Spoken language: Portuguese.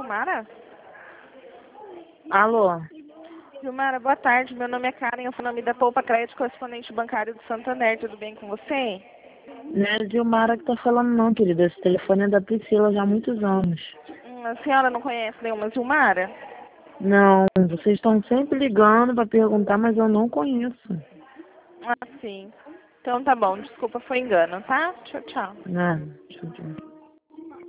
Gilmara? Alô? Gilmara, boa tarde. Meu nome é Karen, eu sou nome da Poupa Crédito, correspondente bancário do Santander. Tudo bem com você? Não é a Gilmara que tá falando não, querida. Esse telefone é da Priscila já há muitos anos. A senhora não conhece nenhuma Gilmara? Não, vocês estão sempre ligando pra perguntar, mas eu não conheço. Ah, sim. Então tá bom, desculpa, foi engano, tá? Tchau, tchau. Nada. Deixa eu ver.